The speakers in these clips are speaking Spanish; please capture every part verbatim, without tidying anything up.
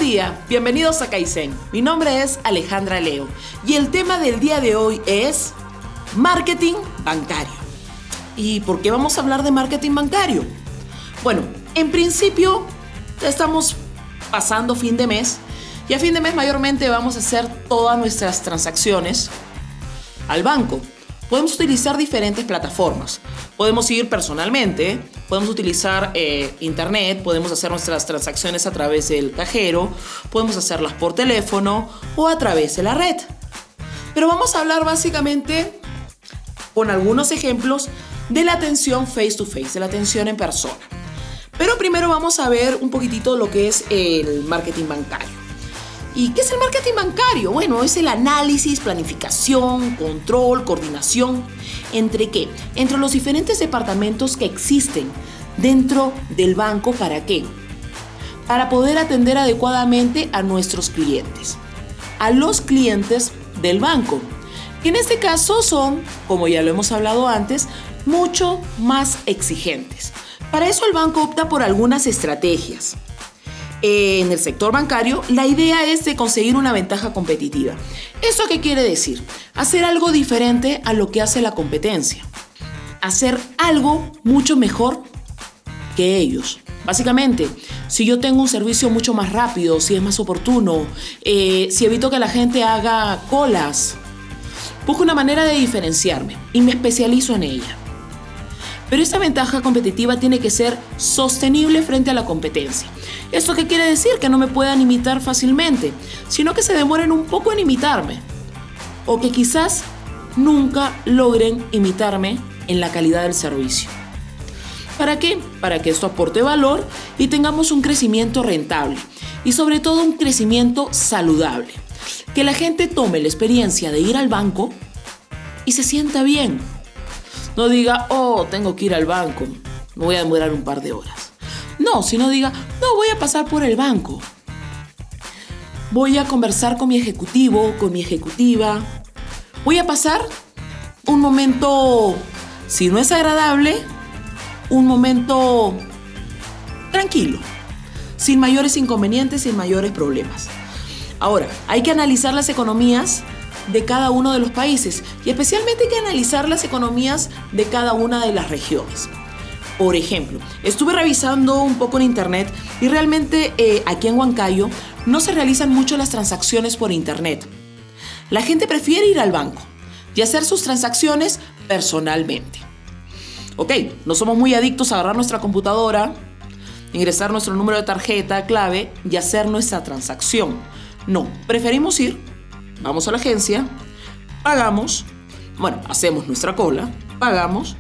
día, bienvenidos a Kaizen. Mi nombre es Alejandra Leo y el tema del día de hoy es marketing bancario. ¿Y por qué vamos a hablar de marketing bancario? Bueno, en principio estamos pasando fin de mes y a fin de mes mayormente vamos a hacer todas nuestras transacciones al banco. Podemos utilizar diferentes plataformas. Podemos ir personalmente, podemos utilizar eh, internet, podemos hacer nuestras transacciones a través del cajero, podemos hacerlas por teléfono o a través de la red. Pero vamos a hablar básicamente con algunos ejemplos de la atención face to face, de la atención en persona. Pero primero vamos a ver un poquitito lo que es el marketing bancario. ¿Y qué es el marketing bancario? Bueno, es el análisis, planificación, control, coordinación. ¿Entre qué? Entre los diferentes departamentos que existen dentro del banco. ¿Para qué? Para poder atender adecuadamente a nuestros clientes. A los clientes del banco. Que en este caso son, como ya lo hemos hablado antes, mucho más exigentes. Para eso el banco opta por algunas estrategias. En el sector bancario, la idea es de conseguir una ventaja competitiva. ¿Eso qué quiere decir? Hacer algo diferente a lo que hace la competencia. Hacer algo mucho mejor que ellos. Básicamente, si yo tengo un servicio mucho más rápido, si es más oportuno, eh, si evito que la gente haga colas, busco una manera de diferenciarme y me especializo en ella. Pero esta ventaja competitiva tiene que ser sostenible frente a la competencia. ¿Esto qué quiere decir? Que no me puedan imitar fácilmente, sino que se demoren un poco en imitarme. O que quizás nunca logren imitarme en la calidad del servicio. ¿Para qué? Para que esto aporte valor y tengamos un crecimiento rentable. Y sobre todo un crecimiento saludable. Que la gente tome la experiencia de ir al banco y se sienta bien. No diga, oh, tengo que ir al banco, me voy a demorar un par de horas. No, sino diga, no, voy a pasar por el banco. Voy a conversar con mi ejecutivo, con mi ejecutiva. Voy a pasar un momento, si no es agradable, un momento tranquilo, sin mayores inconvenientes, sin mayores problemas. Ahora, hay que analizar las economías de cada uno de los países y especialmente hay que analizar las economías de cada una de las regiones. Por ejemplo, estuve revisando un poco en internet y realmente eh, aquí en Huancayo no se realizan mucho las transacciones por internet. La gente prefiere ir al banco y hacer sus transacciones personalmente. Ok, no somos muy adictos a agarrar nuestra computadora, ingresar nuestro número de tarjeta, clave y hacer nuestra transacción. No, preferimos ir. Vamos a la agencia, pagamos, bueno, hacemos nuestra cola, pagamos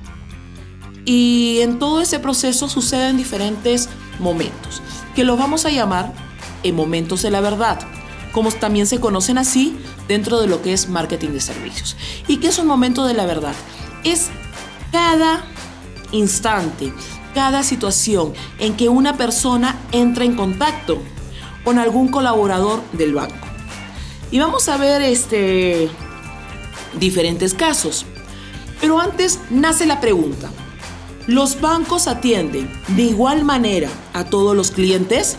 y en todo ese proceso suceden diferentes momentos que los vamos a llamar en momentos de la verdad, como también se conocen así dentro de lo que es marketing de servicios. ¿Y qué es un momento de la verdad? Es cada instante, cada situación en que una persona entra en contacto con algún colaborador del banco. Y vamos a ver este, diferentes casos. Pero antes nace la pregunta. ¿Los bancos atienden de igual manera a todos los clientes?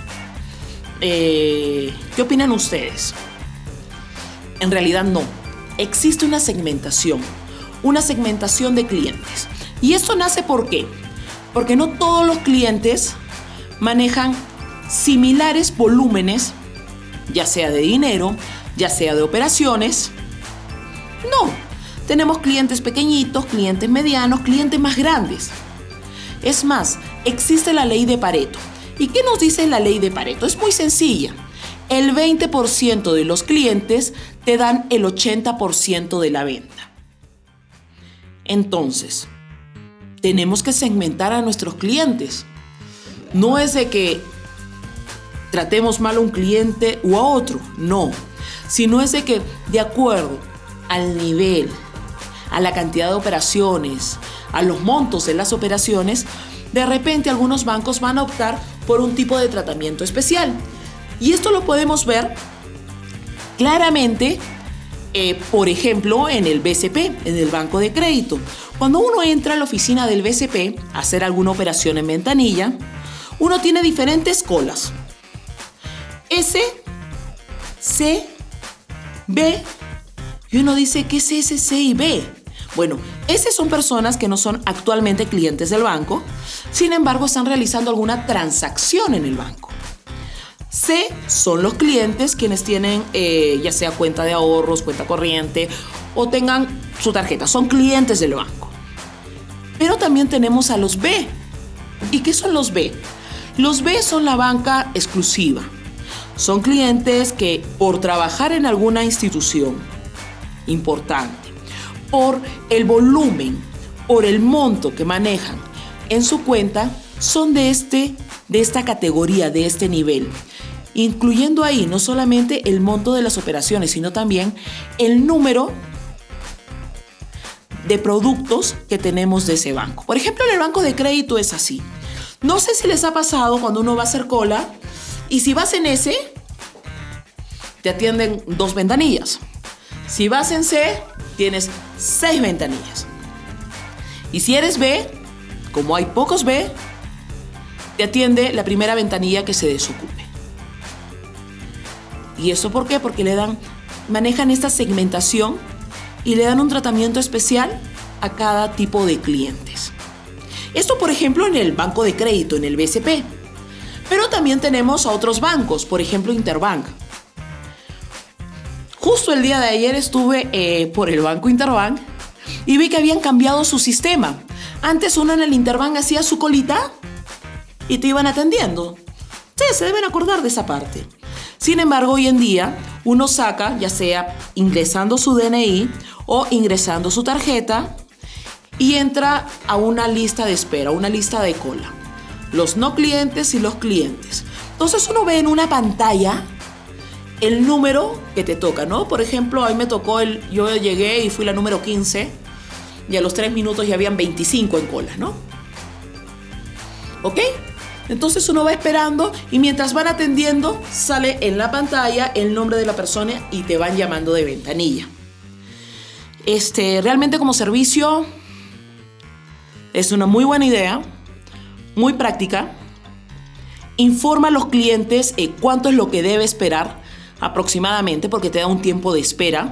Eh, ¿Qué opinan ustedes? En realidad no. Existe una segmentación. Una segmentación de clientes. ¿Y esto nace por qué? Porque no todos los clientes manejan similares volúmenes, ya sea de dinero, ya sea de operaciones. No, tenemos clientes pequeñitos, clientes medianos, clientes más grandes. Es más, existe la ley de Pareto. ¿Y qué nos dice la ley de Pareto? Es muy sencilla. El veinte por ciento de los clientes te dan el ochenta por ciento de la venta. Entonces, tenemos que segmentar a nuestros clientes. No es de que tratemos mal a un cliente o a otro, no, sino es de que de acuerdo al nivel, a la cantidad de operaciones, a los montos de las operaciones, de repente algunos bancos van a optar por un tipo de tratamiento especial. Y esto lo podemos ver claramente, eh, por ejemplo, en el B C P, en el Banco de Crédito. Cuando uno entra a la oficina del B C P a hacer alguna operación en ventanilla, uno tiene diferentes colas. S, C, B. Y uno dice, ¿qué es S, C y B? Bueno, S son personas que no son actualmente clientes del banco, sin embargo están realizando alguna transacción en el banco. C son los clientes quienes tienen eh, ya sea cuenta de ahorros, cuenta corriente o tengan su tarjeta, son clientes del banco. Pero también tenemos a los B. ¿Y qué son los B? Los B son la banca exclusiva. Son clientes que por trabajar en alguna institución importante, por el volumen, por el monto que manejan en su cuenta, son de, este, de esta categoría, de este nivel, incluyendo ahí no solamente el monto de las operaciones, sino también el número de productos que tenemos de ese banco. Por ejemplo, en el banco de crédito es así. No sé si les ha pasado cuando uno va a hacer cola y si vas en S, te atienden dos ventanillas. Si vas en C, tienes seis ventanillas. Y si eres B, como hay pocos B, te atiende la primera ventanilla que se desocupe. ¿Y eso por qué? Porque le dan, manejan esta segmentación y le dan un tratamiento especial a cada tipo de clientes. Esto, por ejemplo, en el banco de crédito, en el B C P. Pero también tenemos a otros bancos, por ejemplo, Interbank. Justo el día de ayer estuve eh, por el banco Interbank y vi que habían cambiado su sistema. Antes uno en el Interbank hacía su colita y te iban atendiendo. Sí, se deben acordar de esa parte. Sin embargo, hoy en día uno saca, ya sea ingresando su D N I o ingresando su tarjeta, y entra a una lista de espera, una lista de cola. Los no clientes y los clientes. Entonces uno ve en una pantalla el número que te toca, ¿no? Por ejemplo, a mí me tocó, el, yo llegué y fui la número quince y a los tres minutos ya habían veinticinco en cola, ¿no? ¿Ok? Entonces uno va esperando y mientras van atendiendo sale en la pantalla el nombre de la persona y te van llamando de ventanilla. Este, realmente como servicio es una muy buena idea, muy práctica. Informa a los clientes eh, cuánto es lo que debe esperar aproximadamente, porque te da un tiempo de espera.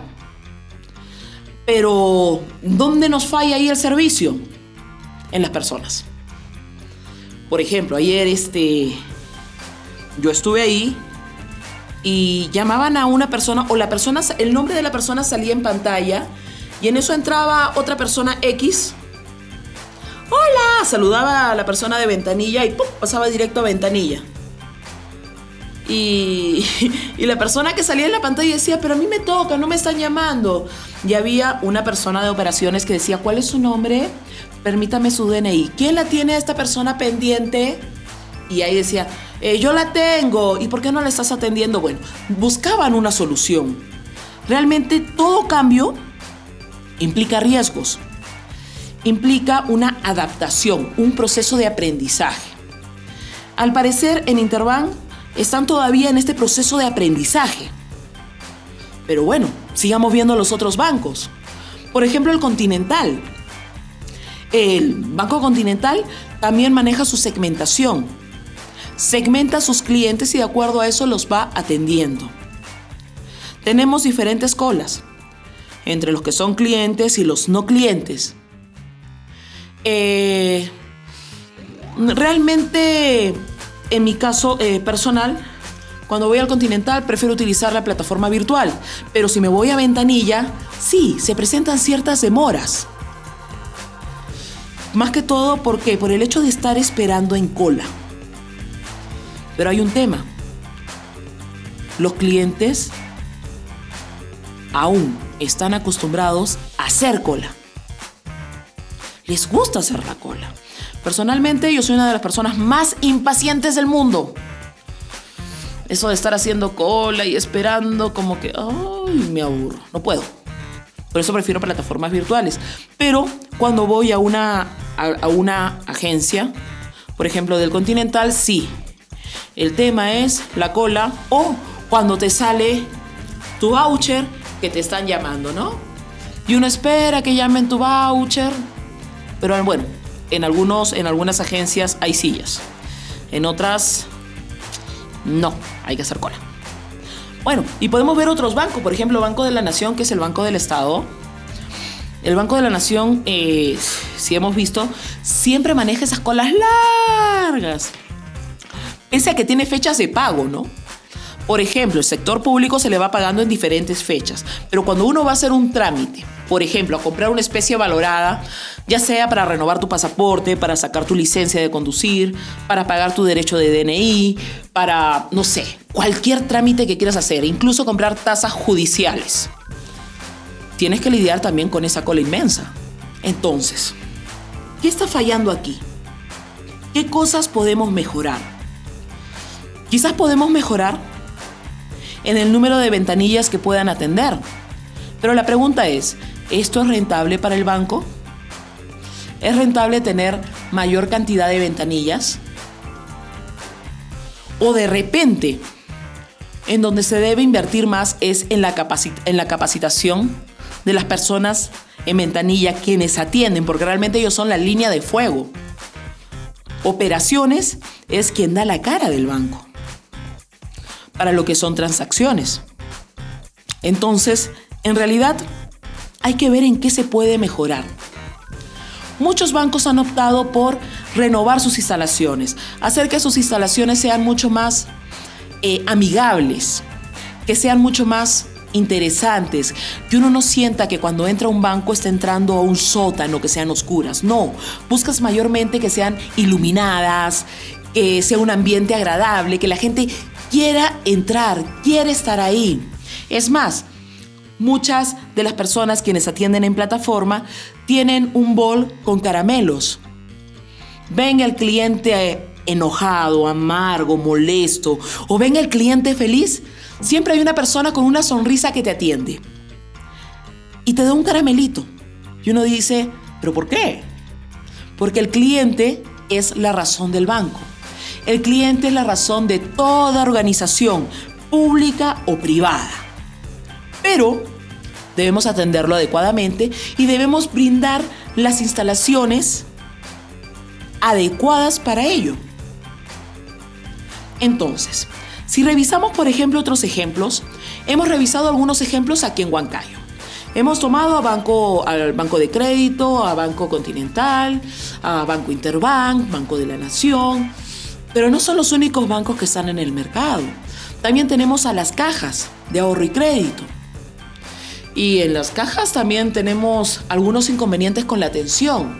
Pero ¿dónde nos falla ahí el servicio? En las personas. Por ejemplo, ayer este, yo estuve ahí y llamaban a una persona, o la persona, el nombre de la persona salía en pantalla y en eso entraba otra persona X. ¡Hola! Saludaba a la persona de ventanilla y ¡pum! Pasaba directo a ventanilla. Y, y la persona que salía en la pantalla decía, pero a mí me toca, no me están llamando. Y había una persona de operaciones que decía, ¿cuál es su nombre? Permítame su D N I. ¿Quién la tiene a esta persona pendiente? Y ahí decía, eh, yo la tengo. ¿Y por qué no la estás atendiendo? Bueno, buscaban una solución. Realmente todo cambio implica riesgos. Implica una adaptación, un proceso de aprendizaje. Al parecer, en Interbank están todavía en este proceso de aprendizaje. Pero bueno, sigamos viendo los otros bancos. Por ejemplo, el Continental. El Banco Continental también maneja su segmentación. Segmenta a sus clientes y de acuerdo a eso los va atendiendo. Tenemos diferentes colas entre los que son clientes y los no clientes. Eh, realmente, en mi caso eh, personal, cuando voy al Continental prefiero utilizar la plataforma virtual, pero si me voy a ventanilla, sí, se presentan ciertas demoras. Más que todo, ¿por qué? Por el hecho de estar esperando en cola. Pero hay un tema. Los clientes aún están acostumbrados a hacer cola. Les gusta hacer la cola. Personalmente, yo soy una de las personas más impacientes del mundo. Eso de estar haciendo cola y esperando, como que, ay, me aburro. No puedo. Por eso prefiero plataformas virtuales. Pero cuando voy a una, a, a una agencia, por ejemplo, del Continental, sí. El tema es la cola o cuando te sale tu voucher que te están llamando, ¿no? Y uno espera que llamen tu voucher. Pero bueno, en, algunos, en algunas agencias hay sillas. En otras, no, hay que hacer cola. Bueno, y podemos ver otros bancos, por ejemplo, Banco de la Nación, que es el Banco del Estado. El Banco de la Nación, eh, si hemos visto, siempre maneja esas colas largas, pese a que tiene fechas de pago, ¿no? Por ejemplo, el sector público se le va pagando en diferentes fechas, pero cuando uno va a hacer un trámite, por ejemplo, a comprar una especie valorada, ya sea para renovar tu pasaporte, para sacar tu licencia de conducir, para pagar tu derecho de D N I, para, no sé, cualquier trámite que quieras hacer, incluso comprar tasas judiciales, tienes que lidiar también con esa cola inmensa. Entonces, ¿qué está fallando aquí? ¿Qué cosas podemos mejorar? Quizás podemos mejorar en el número de ventanillas que puedan atender. Pero la pregunta es, ¿esto es rentable para el banco? ¿Es rentable tener mayor cantidad de ventanillas? ¿O de repente, en donde se debe invertir más es en la, capacit- en la capacitación de las personas en ventanilla quienes atienden? Porque realmente ellos son la línea de fuego. Operaciones es quien da la cara del banco para lo que son transacciones. Entonces, en realidad, hay que ver en qué se puede mejorar. Muchos bancos han optado por renovar sus instalaciones, hacer que sus instalaciones sean mucho más eh, amigables, que sean mucho más interesantes, que uno no sienta que cuando entra a un banco está entrando a un sótano, que sean oscuras. No, buscas mayormente que sean iluminadas, que sea un ambiente agradable, que la gente quiera entrar, quiere estar ahí. Es más, muchas de las personas quienes atienden en plataforma tienen un bol con caramelos. Ven al cliente enojado, amargo, molesto, o ven al cliente feliz, siempre hay una persona con una sonrisa que te atiende y te da un caramelito. Y uno dice, ¿pero por qué? Porque el cliente es la razón del banco. El cliente es la razón de toda organización, pública o privada. Pero debemos atenderlo adecuadamente y debemos brindar las instalaciones adecuadas para ello. Entonces, si revisamos, por ejemplo, otros ejemplos, hemos revisado algunos ejemplos aquí en Huancayo. Hemos tomado a banco, al Banco de Crédito, a Banco Continental, a Banco Interbank, Banco de la Nación. Pero no son los únicos bancos que están en el mercado. También tenemos a las cajas de ahorro y crédito. Y en las cajas también tenemos algunos inconvenientes con la atención.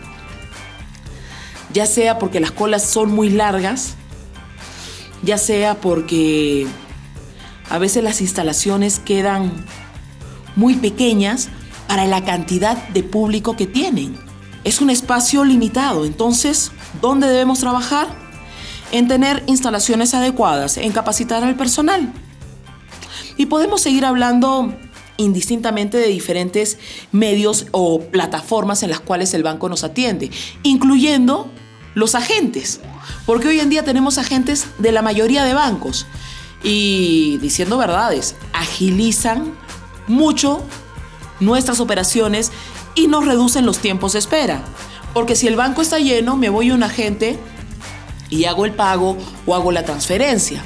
Ya sea porque las colas son muy largas, ya sea porque a veces las instalaciones quedan muy pequeñas para la cantidad de público que tienen. Es un espacio limitado. Entonces, ¿dónde debemos trabajar? En tener instalaciones adecuadas, en capacitar al personal. Y podemos seguir hablando indistintamente de diferentes medios o plataformas en las cuales el banco nos atiende, incluyendo los agentes, porque hoy en día tenemos agentes de la mayoría de bancos y, diciendo verdades, agilizan mucho nuestras operaciones y nos reducen los tiempos de espera, porque si el banco está lleno, me voy a un agente y hago el pago o hago la transferencia.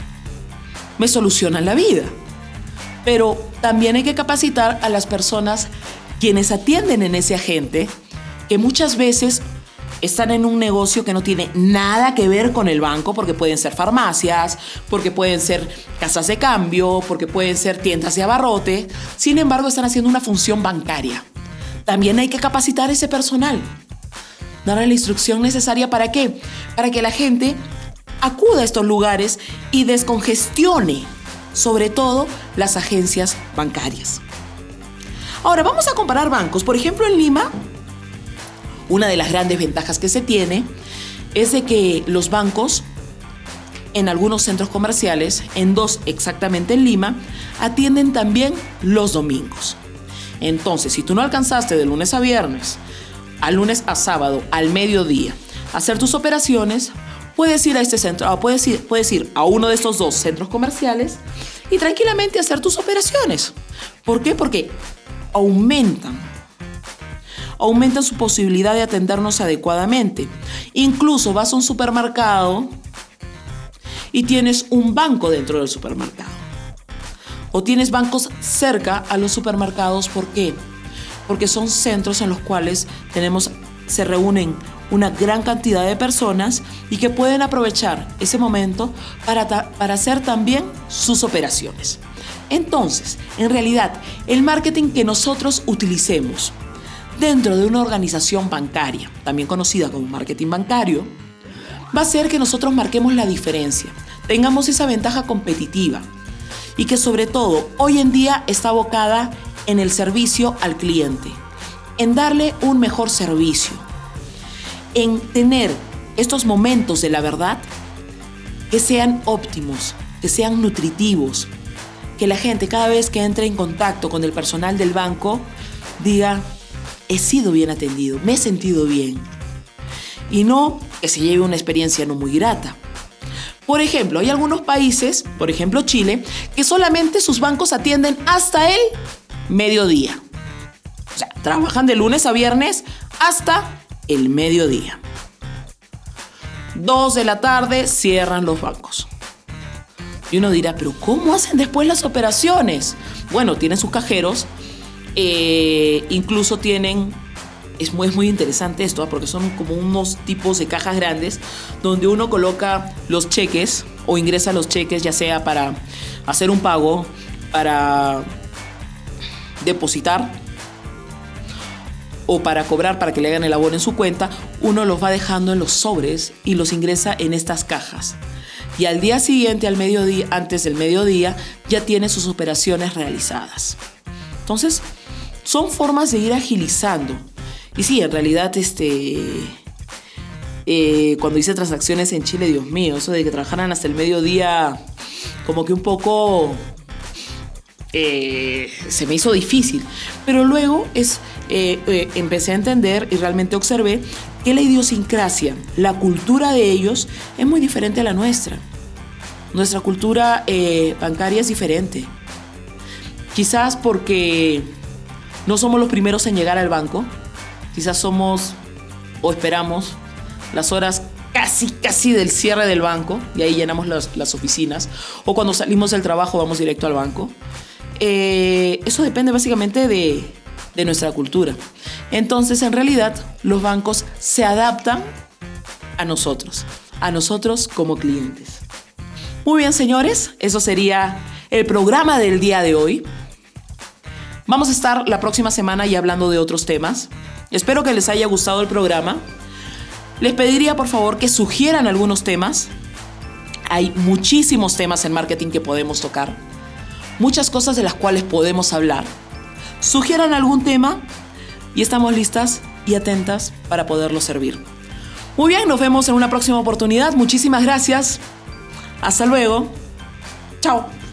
Me solucionan la vida. Pero también hay que capacitar a las personas quienes atienden en ese agente, que muchas veces están en un negocio que no tiene nada que ver con el banco, porque pueden ser farmacias, porque pueden ser casas de cambio, porque pueden ser tiendas de abarrote. Sin embargo, están haciendo una función bancaria. También hay que capacitar a ese personal. Darle la instrucción necesaria. ¿Para qué? Para que la gente acuda a estos lugares y descongestione, sobre todo, las agencias bancarias. Ahora, vamos a comparar bancos. Por ejemplo, en Lima, una de las grandes ventajas que se tiene es de que los bancos, en algunos centros comerciales, en dos exactamente en Lima, atienden también los domingos. Entonces, si tú no alcanzaste de lunes a viernes, al lunes a sábado, al mediodía, hacer tus operaciones, puedes ir a este centro, o puedes ir, puedes ir a uno de estos dos centros comerciales y tranquilamente hacer tus operaciones. ¿Por qué? Porque aumentan, aumentan su posibilidad de atendernos adecuadamente. Incluso vas a un supermercado y tienes un banco dentro del supermercado. o tienes bancos cerca a los supermercados. ¿Por qué? Porque son centros en los cuales tenemos, se reúnen una gran cantidad de personas y que pueden aprovechar ese momento para, ta- para hacer también sus operaciones. Entonces, en realidad, el marketing que nosotros utilicemos dentro de una organización bancaria, también conocida como marketing bancario, va a hacer que nosotros marquemos la diferencia, tengamos esa ventaja competitiva y que sobre todo hoy en día está abocada en el servicio al cliente, en darle un mejor servicio, en tener estos momentos de la verdad que sean óptimos, que sean nutritivos, que la gente cada vez que entre en contacto con el personal del banco diga: he sido bien atendido, me he sentido bien. Y no que se lleve una experiencia no muy grata. Por ejemplo, hay algunos países, por ejemplo Chile, que solamente sus bancos atienden hasta el mediodía. O sea, trabajan de lunes a viernes hasta el mediodía. Dos de la tarde cierran los bancos. Y uno dirá, ¿pero cómo hacen después las operaciones? Bueno, tienen sus cajeros, eh, incluso tienen, es muy, es muy interesante esto, ¿eh? Porque son como unos tipos de cajas grandes donde uno coloca los cheques o ingresa los cheques, ya sea para hacer un pago, para depositar o para cobrar, para que le hagan el abono en su cuenta. Uno los va dejando en los sobres y los ingresa en estas cajas. Y al día siguiente, al mediodía, antes del mediodía, ya tiene sus operaciones realizadas. Entonces, son formas de ir agilizando. Y sí, en realidad, este, eh, cuando hice transacciones en Chile, Dios mío, eso de que trabajaran hasta el mediodía, como que un poco eh, se me hizo difícil. Pero luego es, eh, eh, empecé a entender y realmente observé que la idiosincrasia, la cultura de ellos es muy diferente a la nuestra. Nuestra cultura eh, bancaria es diferente. Quizás porque no somos los primeros en llegar al banco. Quizás somos o esperamos las horas casi, casi del cierre del banco y ahí llenamos las, las oficinas. O cuando salimos del trabajo vamos directo al banco. Eh, eso depende básicamente de, de nuestra cultura. Entonces, en realidad, los bancos se adaptan a nosotros, a nosotros como clientes. Muy bien, señores, eso sería el programa del día de hoy. Vamos a estar la próxima semana ya hablando de otros temas. Espero que les haya gustado el programa. Les pediría, por favor, que sugieran algunos temas. Hay muchísimos temas en marketing que podemos tocar, muchas cosas de las cuales podemos hablar. Sugieran algún tema y estamos listas y atentas para poderlo servir. Muy bien, nos vemos en una próxima oportunidad. Muchísimas gracias. Hasta luego. Chao.